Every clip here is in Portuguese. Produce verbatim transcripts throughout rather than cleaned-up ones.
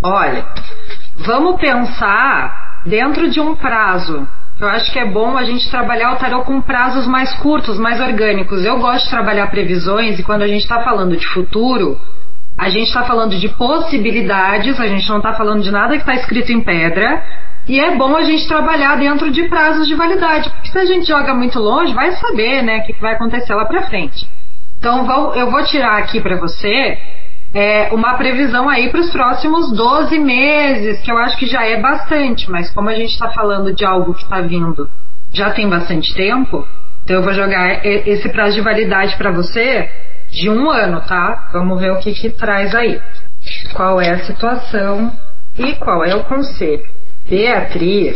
Olha, vamos pensar dentro de um prazo. Eu acho que é bom a gente trabalhar o tarô com prazos mais curtos, mais orgânicos. Eu gosto de trabalhar previsões e quando a gente está falando de futuro, a gente está falando de possibilidades, a gente não está falando de nada que está escrito em pedra. E é bom a gente trabalhar dentro de prazos de validade, porque se a gente joga muito longe, vai saber, né, o que vai acontecer lá pra frente. Então vou, eu vou tirar aqui pra você é, uma previsão aí para os próximos doze meses, que eu acho que já é bastante, mas como a gente está falando de algo que está vindo já tem bastante tempo, então eu vou jogar esse prazo de validade para você de um ano, tá? Vamos ver o que que traz aí. Qual é a situação e qual é o conselho. Beatriz,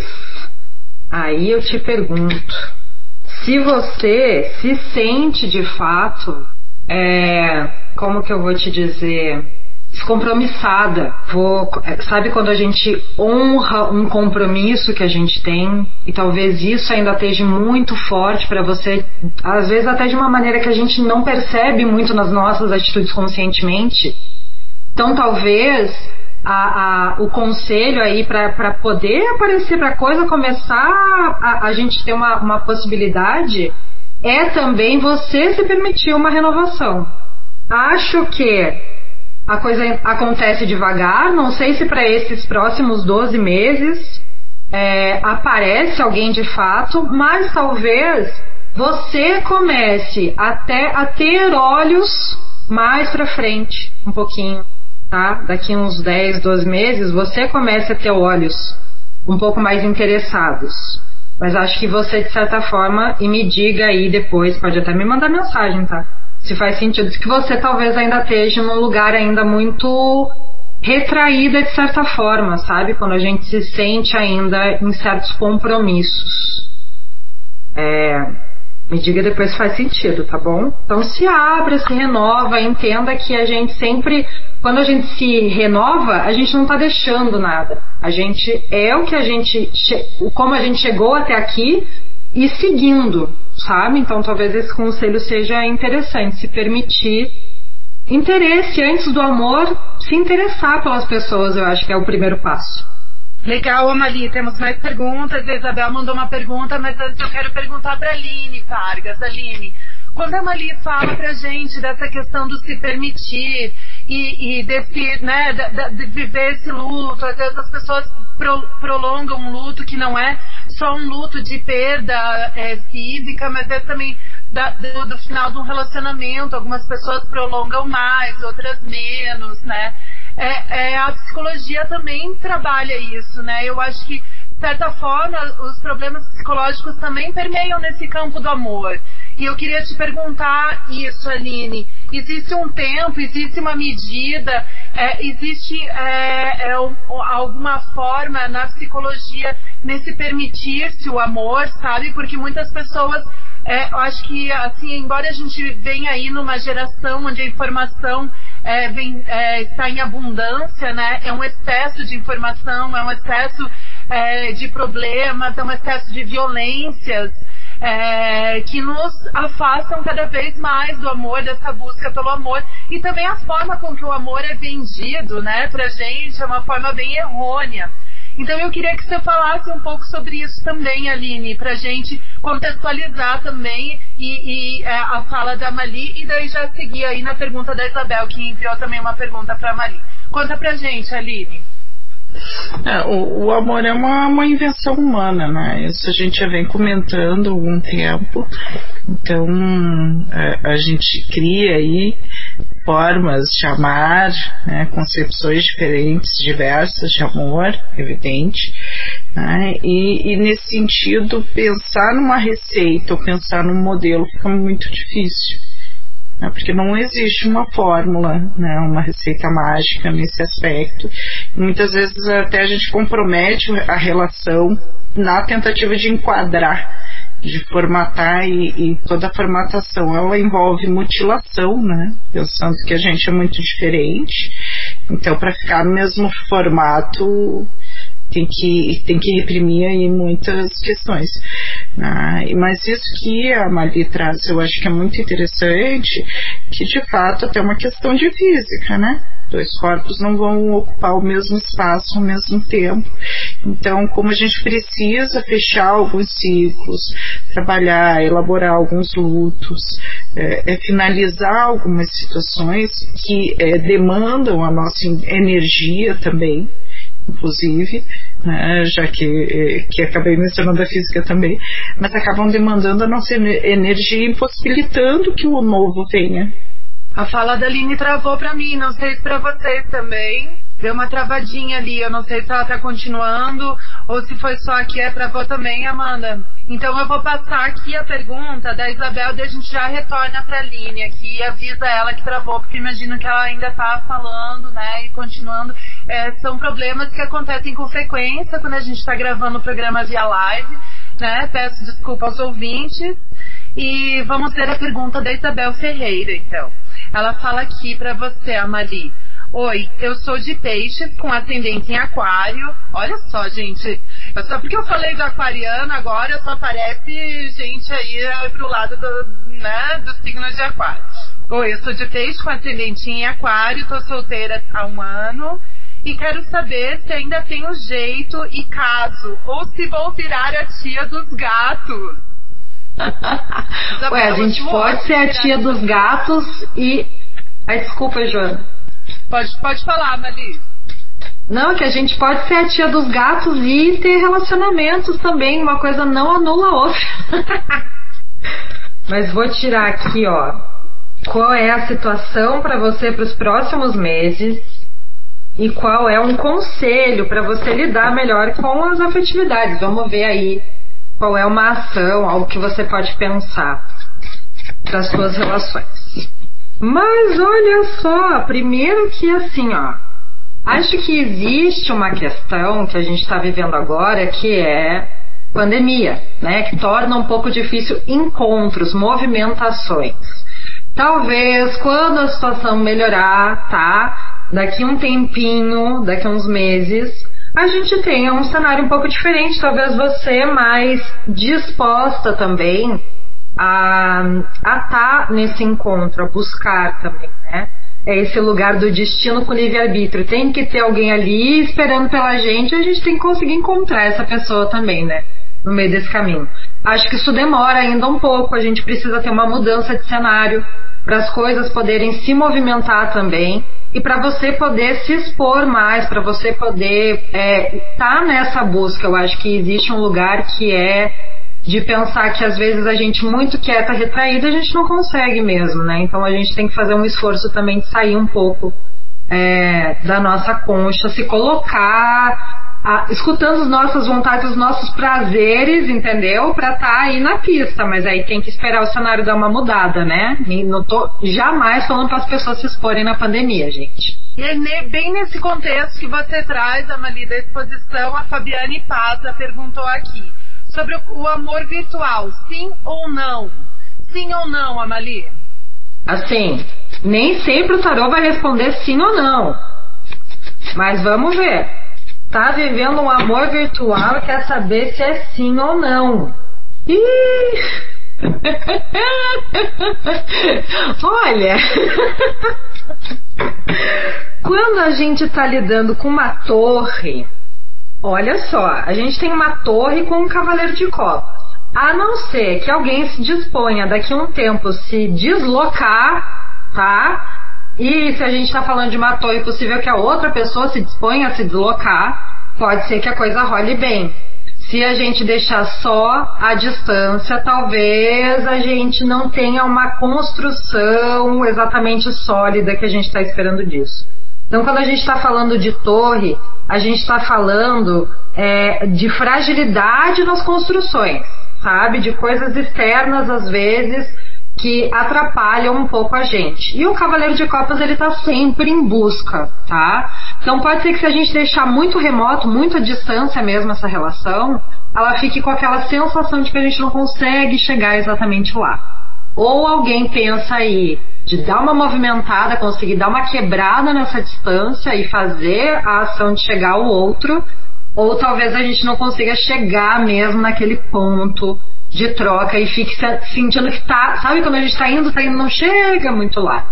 aí eu te pergunto, se você se sente de fato, é, como que eu vou te dizer, descompromissada, vou, sabe quando a gente honra um compromisso que a gente tem, e talvez isso ainda esteja muito forte para você, às vezes até de uma maneira que a gente não percebe muito nas nossas atitudes conscientemente, então talvez... A, a, o conselho aí para poder aparecer, para a coisa começar a, a gente ter uma, uma possibilidade, é também você se permitir uma renovação. Acho que a coisa acontece devagar, não sei se para esses próximos doze meses é, aparece alguém de fato, mas talvez você comece até a ter olhos mais para frente, um pouquinho. Tá? Daqui uns dez, doze meses você começa a ter olhos um pouco mais interessados, mas acho que você de certa forma, e me diga aí depois, pode até me mandar mensagem, tá? Se faz sentido, que você talvez ainda esteja num lugar ainda muito retraída de certa forma, sabe? Quando a gente se sente ainda em certos compromissos. É... Me diga depois se faz sentido, tá bom? Então se abra, se renova, entenda que a gente sempre, quando a gente se renova, a gente não está deixando nada. A gente é o que a gente, como a gente chegou até aqui e seguindo, sabe? Então talvez esse conselho seja interessante, se permitir interesse antes do amor, se interessar pelas pessoas, eu acho que é o primeiro passo. Legal, Amalie, temos mais perguntas. A Isabel mandou uma pergunta, mas antes eu quero perguntar para a Aline Vargas. Aline, quando a Amalie fala pra gente dessa questão do se permitir e, e desse, né, de, de viver esse luto, às vezes as pessoas pro, prolongam um luto que não é só um luto de perda é, física, mas é também da, do, do final de um relacionamento. Algumas pessoas prolongam mais, outras menos, né? É, é, a psicologia também trabalha isso, né? Eu acho que, de certa forma, os problemas psicológicos também permeiam nesse campo do amor. E eu queria te perguntar isso, Aline. Existe um tempo, existe uma medida, é, existe é, é, alguma forma na psicologia nesse permitir-se o amor, sabe? Porque muitas pessoas... É, eu acho que, assim, embora a gente venha aí numa geração onde a informação é, vem, é, está em abundância, né? É um excesso de informação, é um excesso é, de problemas, é um excesso de violências é, que nos afastam cada vez mais do amor, dessa busca pelo amor. E também a forma com que o amor é vendido, né, pra gente, é uma forma bem errônea. Então eu queria que você falasse um pouco sobre isso também, Aline, pra gente contextualizar também e, e é, a fala da Amalie, e daí já seguir aí na pergunta da Isabel, que enviou também uma pergunta pra Amalie. Conta pra gente, Aline. É, o, o amor é uma, uma invenção humana, né? Isso a gente já vem comentando há algum tempo. Então a, a gente cria aí formas de amar, né? Concepções diferentes, diversas de amor, evidente, né? E, e nesse sentido, pensar numa receita ou pensar num modelo fica muito difícil, né? Porque não existe uma fórmula, né? Uma receita mágica nesse aspecto. Muitas vezes até a gente compromete a relação na tentativa de enquadrar, de formatar, e, e toda a formatação ela envolve mutilação, né? Pensando que a gente é muito diferente, então para ficar no mesmo formato tem que, tem que reprimir aí muitas questões, né? Mas isso que a Amalie traz, eu acho que é muito interessante, que de fato até uma questão de física, né? Dois corpos não vão ocupar o mesmo espaço ao mesmo tempo. Então, como a gente precisa fechar alguns ciclos, trabalhar, elaborar alguns lutos, é, é finalizar algumas situações que é, demandam a nossa energia também, inclusive, né, já que, que acabei mencionando a física também, mas acabam demandando a nossa energia, impossibilitando que o novo venha. A fala da Aline travou pra mim, não sei se pra vocês também. Deu uma travadinha ali, eu não sei se ela tá continuando ou se foi só aqui, é travou também, Amanda. Então eu vou passar aqui a pergunta da Isabel e a gente já retorna pra Aline aqui e avisa ela que travou, porque imagino que ela ainda tá falando, né, e continuando. É, são problemas que acontecem com frequência quando a gente tá gravando o programa via live, né, peço desculpa aos ouvintes. E vamos ver a pergunta da Isabel Ferreira, então. Ela fala aqui pra você, Amali. Oi, eu sou de peixes com ascendente em aquário. Olha só, gente. Só porque eu falei do aquariano agora, só aparece gente aí pro lado do, né, do signo de aquário. Oi, eu sou de peixe com ascendente em aquário, tô solteira há um ano. E quero saber se ainda tenho jeito e caso, ou se vou virar a tia dos gatos. Ué, a gente pode ser a tia dos gatos e... Ai, desculpa, Joana. Pode, pode falar, Mali. Não, que a gente pode ser a tia dos gatos e ter relacionamentos também. Uma coisa não anula a outra. Mas vou tirar aqui, ó. Qual é a situação para você para os próximos meses e qual é um conselho para você lidar melhor com as afetividades. Vamos ver aí qual é uma ação, algo que você pode pensar para as suas relações. Mas olha só, primeiro que assim, ó, acho que existe uma questão que a gente está vivendo agora que é pandemia, né? Que torna um pouco difícil encontros, movimentações. Talvez quando a situação melhorar, tá? Daqui um tempinho, daqui uns meses, a gente tenha um cenário um pouco diferente, talvez você mais disposta também a estar tá nesse encontro, a buscar também, né? É esse lugar do destino com livre-arbítrio. Tem que ter alguém ali esperando pela gente e a gente tem que conseguir encontrar essa pessoa também, né? No meio desse caminho. Acho que isso demora ainda um pouco, a gente precisa ter uma mudança de cenário para as coisas poderem se movimentar também. E para você poder se expor mais, para você poder estar é, tá nessa busca. Eu acho que existe um lugar que é de pensar que às vezes a gente muito quieta, retraída, a gente não consegue mesmo, né? Então a gente tem que fazer um esforço também de sair um pouco é, da nossa concha, se colocar, a, escutando as nossas vontades, os nossos prazeres, entendeu? Pra estar tá aí na pista, mas aí tem que esperar o cenário dar uma mudada, né? E não tô jamais falando para as pessoas se exporem na pandemia, gente. E é bem nesse contexto que você traz, Amali, da exposição, a Fabiane Pata perguntou aqui sobre o amor virtual, sim ou não? Sim ou não, Amali? Assim, nem sempre o tarô vai responder sim ou não, mas vamos ver. Tá vivendo um amor virtual e quer saber se é sim ou não. Ih! Olha, quando a gente tá lidando com uma torre, olha só, a gente tem uma torre com um cavaleiro de copas. A não ser que alguém se disponha daqui a um tempo se deslocar, tá? E se a gente está falando de uma torre, é possível que a outra pessoa se disponha a se deslocar, pode ser que a coisa role bem. Se a gente deixar só a distância, talvez a gente não tenha uma construção exatamente sólida que a gente está esperando disso. Então, quando a gente está falando de torre, a gente está falando é, de fragilidade nas construções, sabe? De coisas externas, às vezes, que atrapalham um pouco a gente. E o Cavaleiro de Copas, ele tá sempre em busca, tá? Então pode ser que se a gente deixar muito remoto, muito à distância mesmo essa relação, ela fique com aquela sensação de que a gente não consegue chegar exatamente lá. Ou alguém pensa aí de dar uma movimentada, conseguir dar uma quebrada nessa distância e fazer a ação de chegar ao outro, ou talvez a gente não consiga chegar mesmo naquele ponto de troca e fique sentindo que tá, sabe quando a gente tá indo, tá indo, não chega muito lá.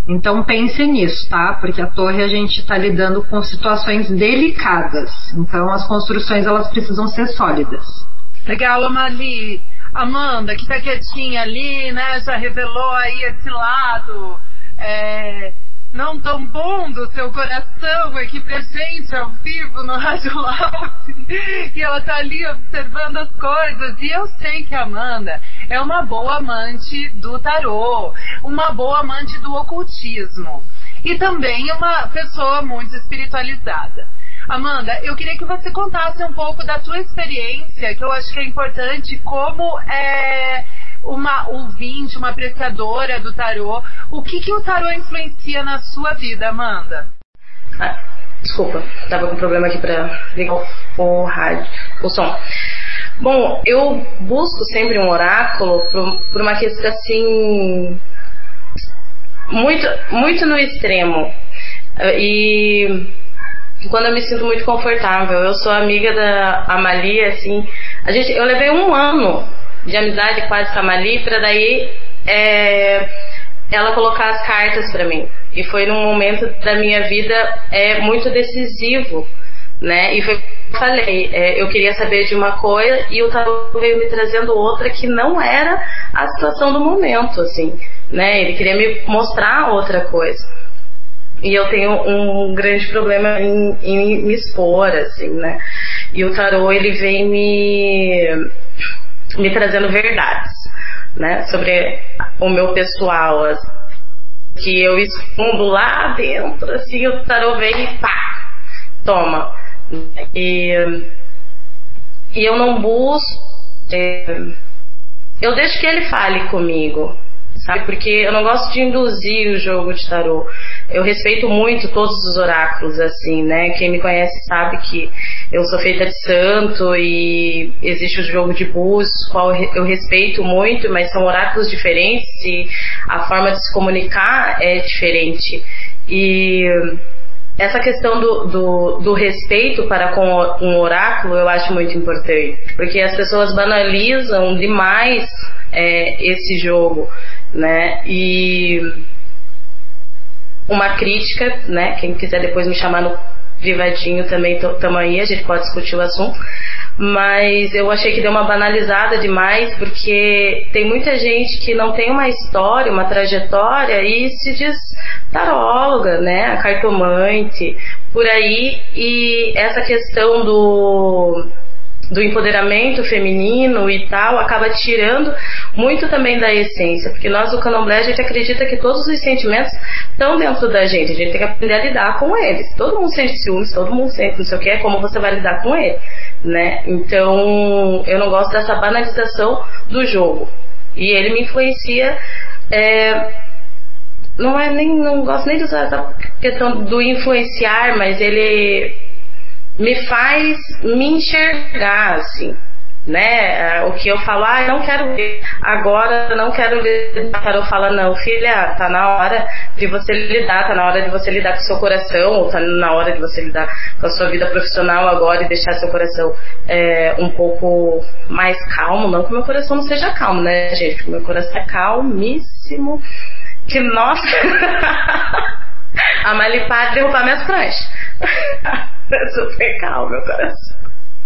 Então pense nisso, tá? Porque a torre a gente está lidando com situações delicadas. Então as construções elas precisam ser sólidas. Legal, Amali. Amanda, que tá quietinha ali, né? Já revelou aí esse lado é, não tão bom do seu coração aqui presente ao vivo no Rádio Love. E ela tá ali observando as coisas. E eu sei que a Amanda é uma boa amante do tarô, uma boa amante do ocultismo e também uma pessoa muito espiritualizada. Amanda, eu queria que você contasse um pouco da tua experiência, que eu acho que é importante, como é uma ouvinte, uma apreciadora do tarô. O que, que o tarô influencia na sua vida, Amanda? Ah, desculpa, tava com problema aqui para ligar o, o rádio, o som. Bom, eu busco sempre um oráculo por, por uma questão assim, muito, muito no extremo. E quando eu me sinto muito confortável, eu sou amiga da Amali, assim, a gente, eu levei um ano de amizade quase com a Amali para daí é, ela colocar as cartas para mim. E foi num momento da minha vida é, muito decisivo, né? E foi o que eu falei, é, eu queria saber de uma coisa e o tarô veio me trazendo outra que não era a situação do momento, assim, né? Ele queria me mostrar outra coisa. E eu tenho um grande problema em, em me expor, assim, né? E o tarô, ele vem me, me trazendo verdades, né? Sobre o meu pessoal, assim, que eu escondo lá dentro, assim, o tarô vem e pá, toma. E, e eu não busco, é, eu deixo que ele fale comigo, sabe? Porque eu não gosto de induzir o jogo de tarô. Eu respeito muito todos os oráculos, assim, né? Quem me conhece sabe que eu sou feita de santo e existe o jogo de búzios, qual eu respeito muito, mas são oráculos diferentes e a forma de se comunicar é diferente. E essa questão do, do, do respeito para com um oráculo eu acho muito importante, porque as pessoas banalizam demais é, esse jogo, né? E uma crítica, né? Quem quiser depois me chamar no privadinho também, tamo aí, a gente pode discutir o assunto. Mas eu achei que deu uma banalizada demais, porque tem muita gente que não tem uma história, uma trajetória e se diz taróloga, né? Cartomante, por aí. E essa questão do do empoderamento feminino e tal, acaba tirando muito também da essência, porque nós do Candomblé a gente acredita que todos os sentimentos estão dentro da gente, a gente tem que aprender a lidar com eles. Todo mundo sente ciúmes, todo mundo sente não sei o que, é como você vai lidar com ele, né? Então eu não gosto dessa banalização do jogo, e ele me influencia, é, não é nem, não gosto nem de usar essa questão do influenciar, mas ele me faz me enxergar, assim, né? O que eu falo, ah, eu não quero ver agora, não quero lidar. O tarô fala, não, filha, tá na hora de você lidar, tá na hora de você lidar com o seu coração, ou tá na hora de você lidar com a sua vida profissional agora e deixar seu coração é, um pouco mais calmo. Não que o meu coração não seja calmo, né, gente? Porque o meu coração é calmíssimo, que, nossa, a Malipá derrubar minhas pranchas. É super calmo meu coração.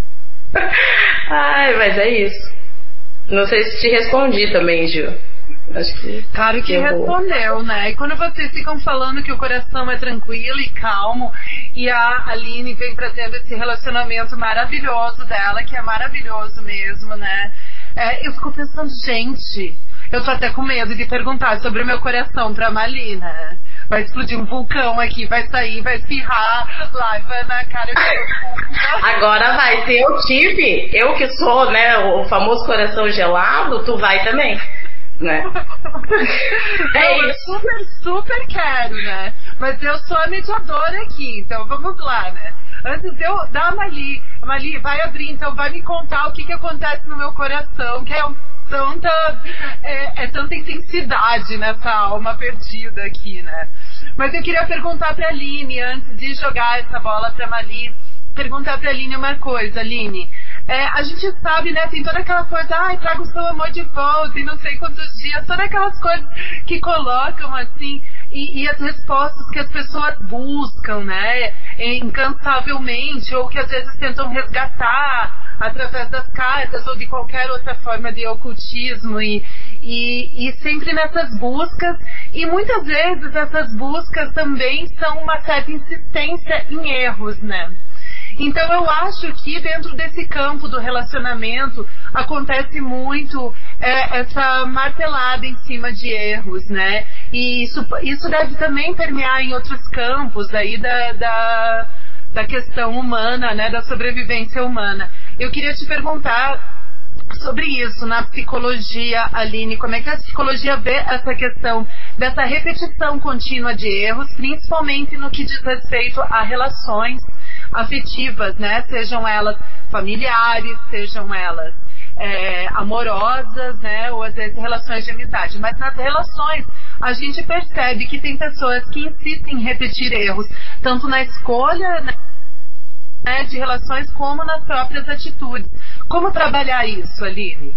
Ai, mas é isso. Não sei se te respondi também, Gil. Acho que claro que respondeu, né? E quando vocês ficam falando que o coração é tranquilo e calmo, e a Aline vem trazendo esse relacionamento maravilhoso dela, que é maravilhoso mesmo, né? É, eu fico pensando, gente, eu tô até com medo de perguntar sobre o meu coração pra Mali, né? Vai explodir um vulcão aqui, vai sair, vai espirrar, lava na cara de agora vai, se eu tive, eu que sou, né, o famoso coração gelado, tu vai também, né? É eu isso. super, super quero, né? Mas eu sou a mediadora aqui, então vamos lá, né? Antes de eu dar a Mali, a Mali vai abrir, então vai me contar o que que acontece no meu coração, que é um Tanta, é, é tanta intensidade nessa alma perdida aqui, né? Mas eu queria perguntar pra Aline, antes de jogar essa bola pra Mali, perguntar pra Aline uma coisa, Aline. É, a gente sabe, né, tem toda aquela coisa, ai, traga o seu amor de volta e não sei quantos dias, todas aquelas coisas que colocam, assim, e, e as respostas que as pessoas buscam, né, incansavelmente, ou que às vezes tentam resgatar através das cartas ou de qualquer outra forma de ocultismo, e, e, e sempre nessas buscas, e muitas vezes essas buscas também são uma certa insistência em erros, né? Então eu acho que dentro desse campo do relacionamento acontece muito é, essa martelada em cima de erros, né? E isso, isso deve também permear em outros campos aí da, da, da questão humana, né? Da sobrevivência humana. Eu queria te perguntar sobre isso na psicologia, Aline, como é que a psicologia vê essa questão dessa repetição contínua de erros, principalmente no que diz respeito a relações afetivas, né? Sejam elas familiares, sejam elas é, amorosas, né? Ou às vezes relações de amizade. Mas nas relações a gente percebe que tem pessoas que insistem em repetir erros, tanto na escolha, né, de relações, como nas próprias atitudes. Como trabalhar isso, Aline?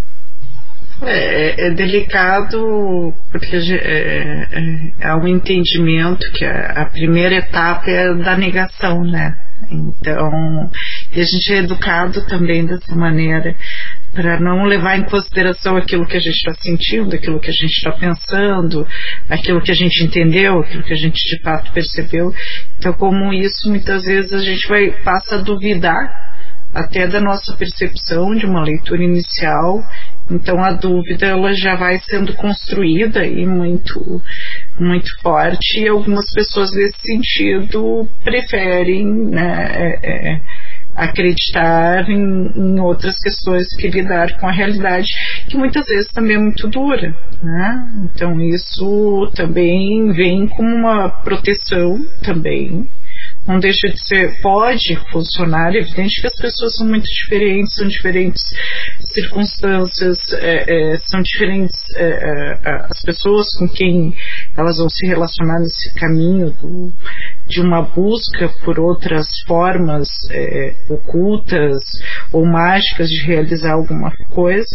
É, é delicado porque é, é, é um entendimento que a, a primeira etapa é da negação, né? Então, e a gente é educado também dessa maneira para não levar em consideração aquilo que a gente está sentindo, aquilo que a gente está pensando, aquilo que a gente entendeu, aquilo que a gente de fato percebeu. Então, como isso, muitas vezes a gente vai passa a duvidar até da nossa percepção de uma leitura inicial. Então a dúvida ela já vai sendo construída e muito, muito forte, e algumas pessoas nesse sentido preferem, né, é, é, acreditar em, em outras questões que lidar com a realidade, que muitas vezes também é muito dura, né? Então isso também vem como uma proteção também. Não deixa de ser, pode funcionar, é evidente que as pessoas são muito diferentes, são diferentes circunstâncias, é, é, são diferentes é, é, as pessoas com quem elas vão se relacionar nesse caminho do, de uma busca por outras formas é, ocultas ou mágicas de realizar alguma coisa.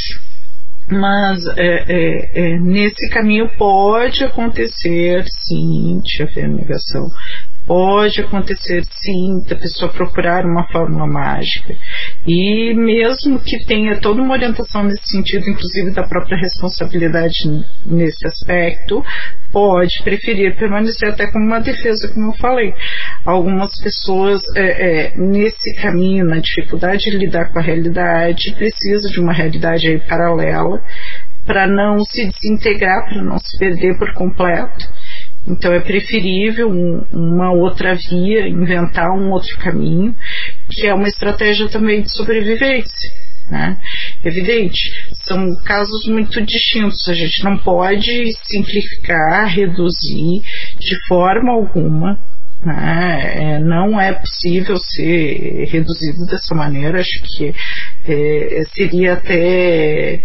Mas é, é, é, nesse caminho pode acontecer sim de haver negação. Pode acontecer sim da pessoa procurar uma fórmula mágica, e mesmo que tenha toda uma orientação nesse sentido, inclusive da própria responsabilidade nesse aspecto, pode preferir permanecer até como uma defesa, como eu falei. Algumas pessoas é, é, nesse caminho, na dificuldade de lidar com a realidade, precisam de uma realidade aí paralela para não se desintegrar, para não se perder por completo. Então é preferível um, uma outra via, inventar um outro caminho, que é uma estratégia também de sobrevivência, né? Evidente, são casos muito distintos, a gente não pode simplificar, reduzir de forma alguma, né? É, não é possível ser reduzido dessa maneira, acho que é, seria até...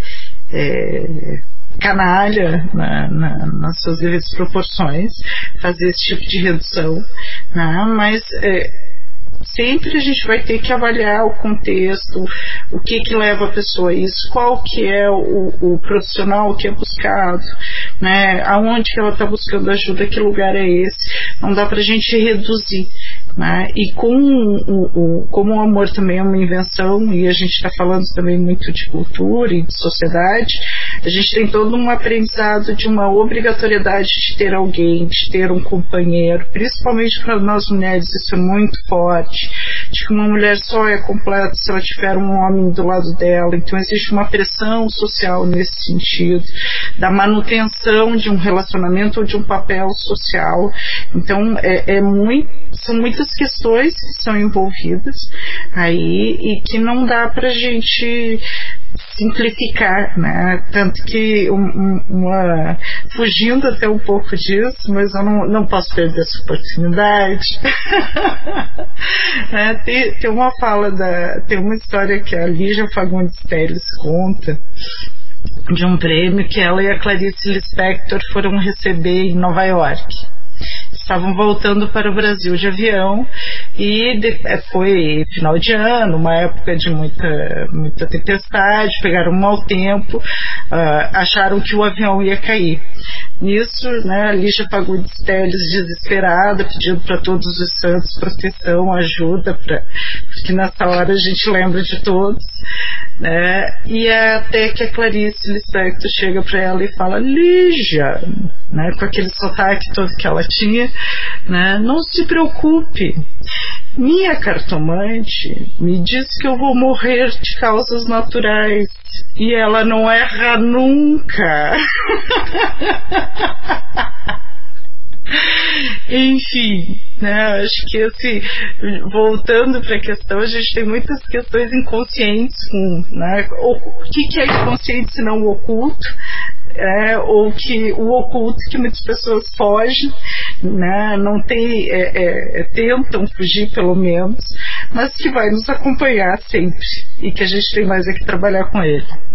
É, canalha na, na, nas suas devidas proporções fazer esse tipo de redução, né? Mas é, sempre a gente vai ter que avaliar o contexto, o que que leva a pessoa a isso, qual que é o, o profissional que é buscado, né? Aonde que ela está buscando ajuda, que lugar é esse. Não dá pra gente reduzir, né? E com o, o, como o amor também é uma invenção, e a gente está falando também muito de cultura e de sociedade, a gente tem todo um aprendizado de uma obrigatoriedade de ter alguém, de ter um companheiro, principalmente para nós mulheres isso é muito forte, de que uma mulher só é completa se ela tiver um homem do lado dela. Então existe uma pressão social nesse sentido, da manutenção de um relacionamento ou de um papel social. Então é, é muito, são muitas questões que são envolvidas aí e que não dá pra gente simplificar, né? Tanto que um, uma, fugindo até um pouco disso, mas eu não, não posso perder essa oportunidade. É, tem, tem uma fala da, tem uma história que a Lígia Fagundes Telles conta de um prêmio que ela e a Clarice Lispector foram receber em Nova York. estavam voltando para o Brasil de avião e de, foi final de ano, uma época de muita, muita tempestade, pegaram um mau tempo, uh, acharam que o avião ia cair. Nisso, né, a Lígia Fagundes Telles, desesperada, pedindo para todos os santos proteção, ajuda, pra, porque nessa hora a gente lembra de todos, né, e até que a Clarice Lispector chega para ela e fala: Lígia, né, com aquele sotaque todo que ela tinha, né, não se preocupe, minha cartomante me diz que eu vou morrer de causas naturais e ela não erra nunca. Enfim, né, acho que assim, voltando para a questão, a gente tem muitas questões inconscientes, com, né, o que, que é inconsciente se não o oculto, é, ou que o oculto que muitas pessoas fogem, né, não tem, é, é, é, tentam fugir pelo menos, mas que vai nos acompanhar sempre e que a gente tem mais é que trabalhar com ele.